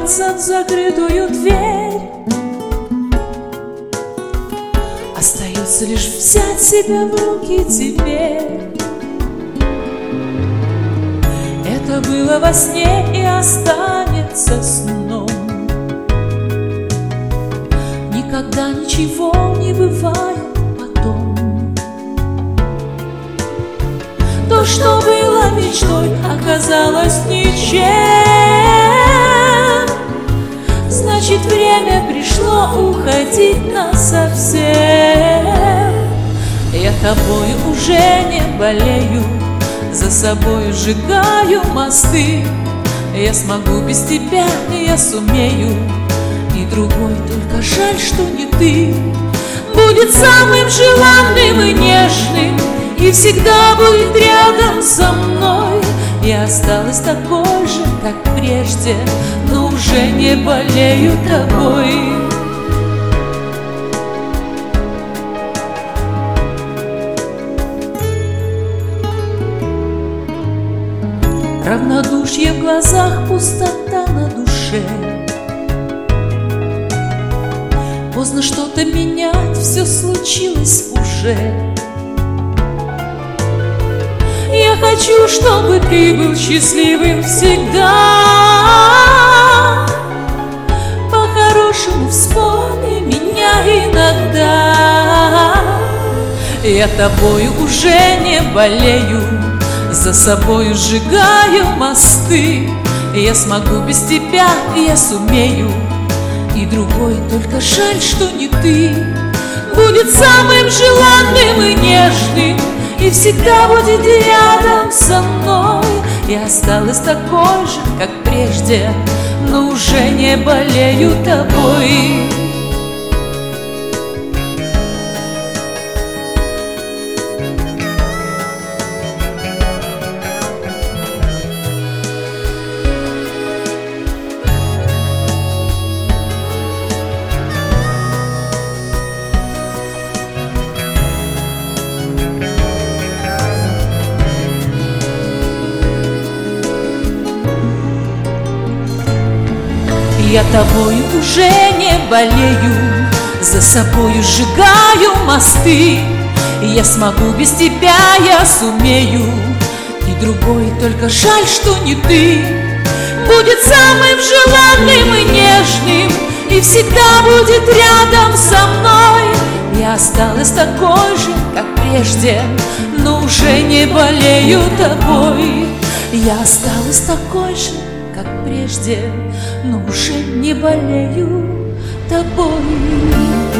ворваться в закрытую дверь. Остается лишь взять себя в руки теперь. Это было во сне и останется сном. Никогда ничего не бывает потом. То, что было мечтой, оказалось ничем. Значит, время пришло уходить насовсем. Я тобой уже не болею, за собой сжигаю мосты. Я смогу без тебя, я сумею. И другой, только жаль, что не ты, будет самым желанным и нежным, и всегда будет рядом со мной. Я осталась такой же, как прежде, но уже не болею тобой. Равнодушие в глазах, пустота на душе. Поздно что-то менять, все случилось уже. Я хочу, чтобы ты был счастливым всегда. По-хорошему вспомни меня иногда. Я тобою уже не болею, за собою сжигаю мосты. Я смогу без тебя, я сумею. И другой, только жаль, что не ты, будет самым желанным и нежным, и всегда будет рядом со мной. Я осталась такой же, как прежде, но уже не болею тобой. Я тобою уже не болею, за собою сжигаю мосты. Я смогу без тебя, я сумею. И другой, только жаль, что не ты, будет самым желанным и нежным, и всегда будет рядом со мной. Я осталась такой же, как прежде, но уже не болею тобой. Я осталась такой же, как прежде, но уже не болею тобой.